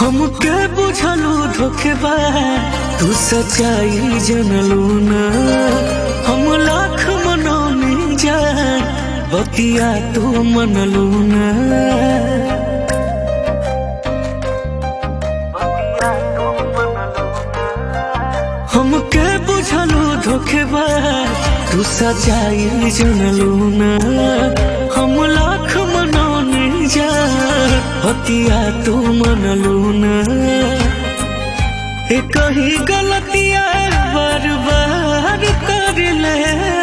हमके बुझलू धोखेबाज तू सच्चाई जनलू ना। हम लाख मनौनी जान बतिया तू मनलू ना। हमके बुझलू धोखेबाज तू सच्चाई जनलू ना। हम लाख मनौनी जान बतिया तू मनलू ना। कहीं गलतियां बार बार कर ले,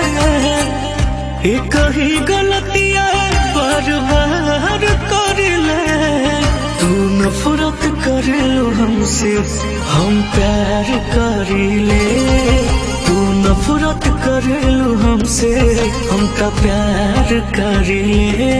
कहीं गलतियां बार बार कर ले। तू नफरत कर लो हमसे हम प्यार कर ले। तू नफरत कर लो हमसे हम तो प्यार कर ले।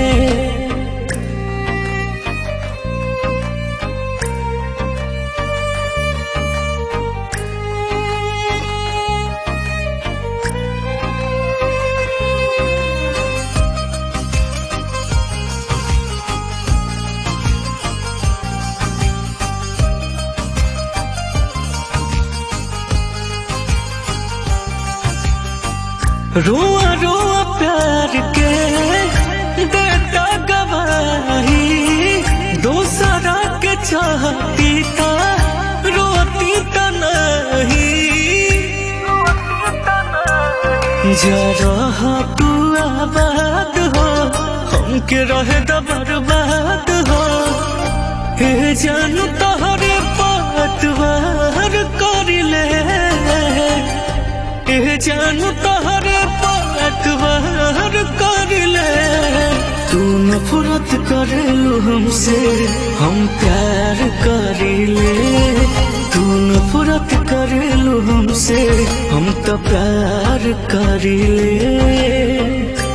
रोआ रोआ प्यार के देता गवाही। दूसरा के चाहती था रोती तो नहीं। जरा तू आबाद हो हमके रहे द बर्बाद हो। हे जानू तोहरे पतवार कर ले। जानू तोहरे पतवार कर ले। तू नफरत कर लो हमसे हम प्यार कर ले। तू नफरत कर लो हमसे हम तो प्यार कर ले।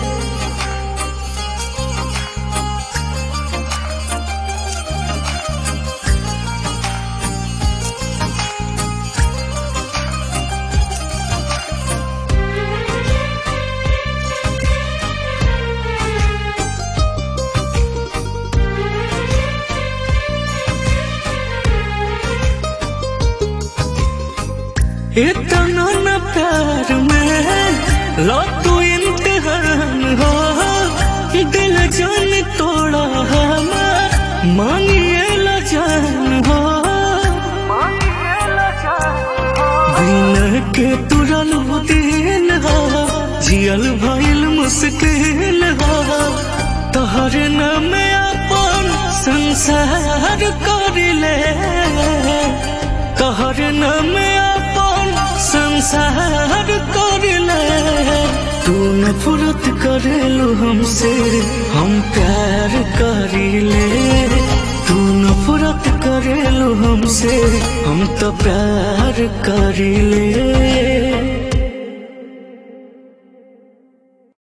इतना न प्यार में लो तू इम्तिहान हो। दिल जान तोड़ा हमार मांगिए ला जान हो। बिन के तुरल दिन हो जियल भइल मुश्किल हो। तोहर नाम अपन संसार कर ले। तोहर नाम संसार कर ले। तू नफरत कर लो हमसे हम प्यार कर ले। तू नफरत कर लो हमसे हम तो प्यार कर ले।